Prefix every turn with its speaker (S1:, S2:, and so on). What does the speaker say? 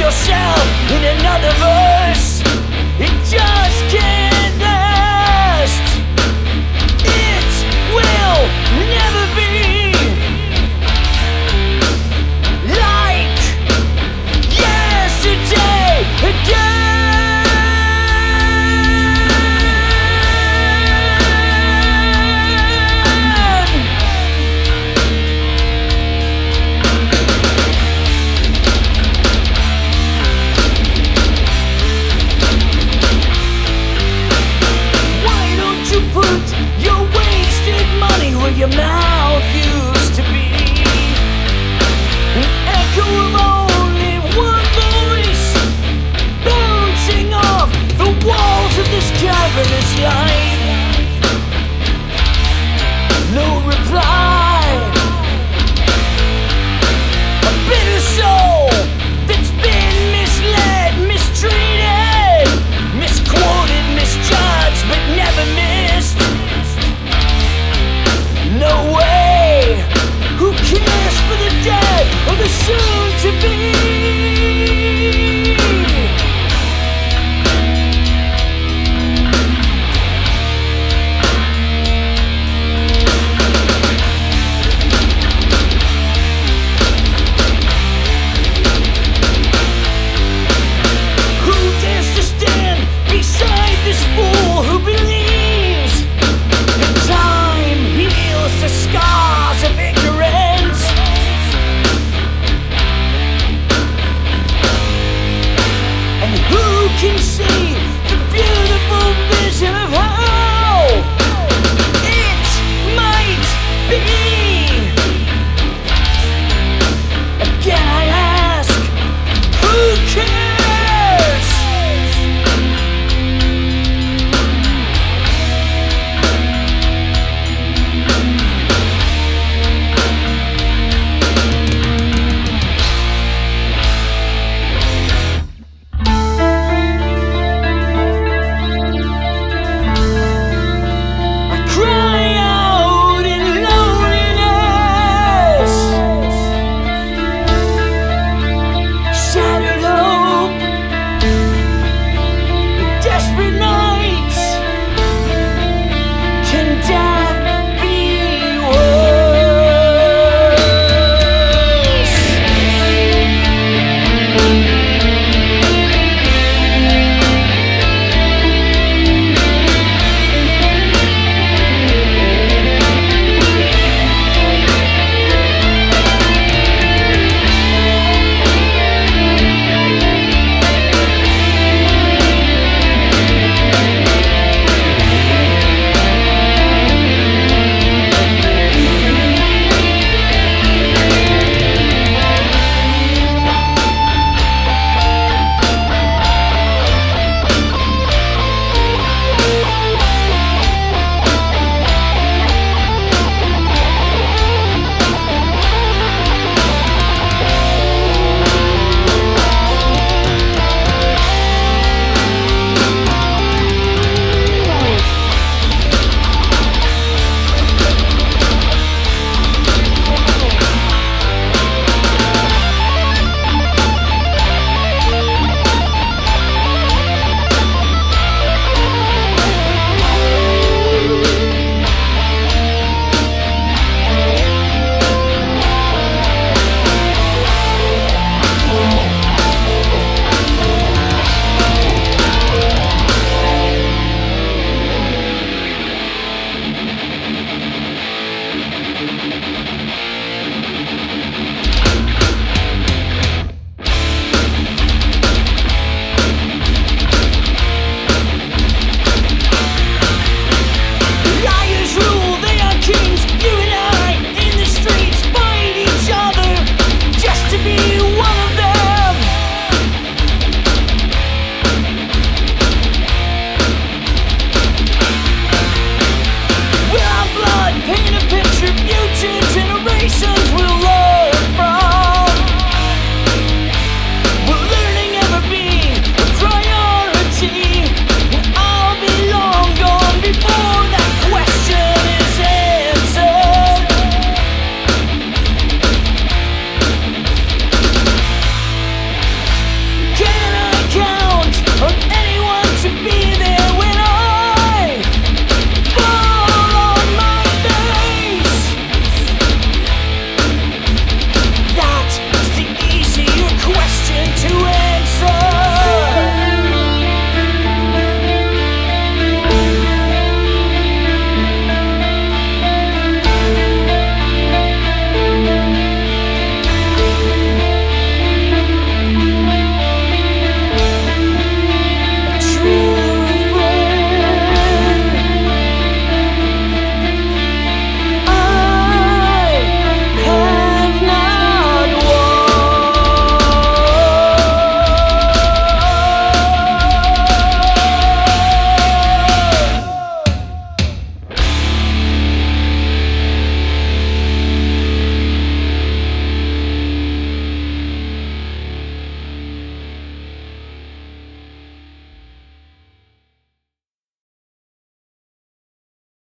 S1: yourself in another verse. It just can't last. It will never be like yesterday again. Your mouth used to be an echo of only one voice, bouncing off the walls of this cavernous life. No reply. A bitter soul that's been misled, mistreated, misquoted, misjudged, but never missed. No way! Who cares for the dead or the soon-to-be? Who dares to stand beside this fool who believes that time heals the scars of ignorance? And who can see the beautiful vision of how it might be? Again I ask, who cares?